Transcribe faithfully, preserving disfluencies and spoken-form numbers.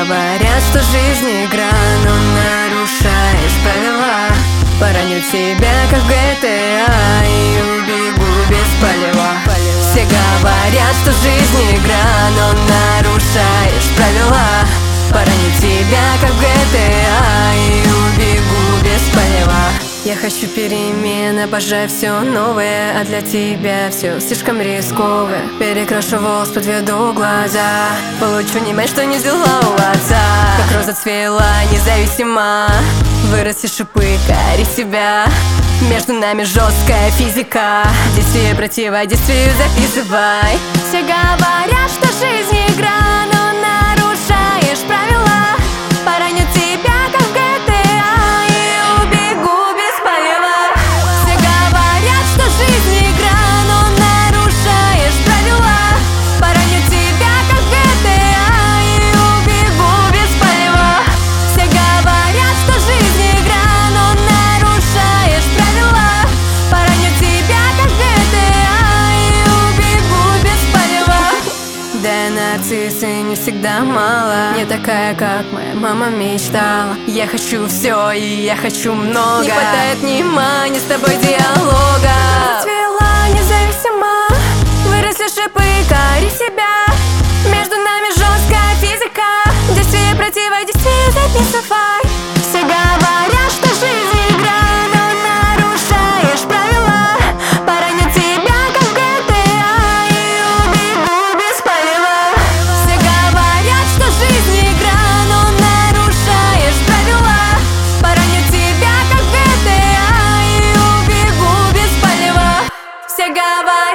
говорят, что жизнь игра, но нарушаешь правила. Пораню тебя, как в джи ти эй, и убегу без палева. Все говорят, что жизнь игра, но нарушаешь правила. Пораню тебя, как в джи ти эй, и убегу без палева. Я хочу перемен, обожаю все новое, а для тебя все слишком рисково. Перекрашу волос, подведу глаза, получу немец, что не взяла у отца. Как роза цвела независимо, выросли шипы, кори себя. Между нами жесткая физика, действие противодействию записывай. Все говорят, что жизнь игра, но нарушаешь правила. Пораню тебя, как в джи ти эй, и убегу без палева. Все говорят, что жизнь игра, но нарушаешь правила. Пораню тебя, как в джи ти эй, и убегу без палева. Все говорят, что жизнь игра, но нарушаешь правила. Пораню тебя, как в джи ти эй, и убегу без палева. Да, нарциссы не всегда мало, не такая, как моя мама мечтала. Я хочу все и я хочу много, не хватает внимания с тобой диалога. Зацвела независимо, выросли шипы, кори себя. Между нами жесткая физика, действие противодействию записывай. Все говорят, что жизнь игра, но нарушаешь правила. Пораню тебя, как в джи ти эй, и убегу без палева. Все говорят, что жизнь игра, но нарушаешь правила. Пораню тебя, как в джи ти эй, и убегу без палева. Все говорят.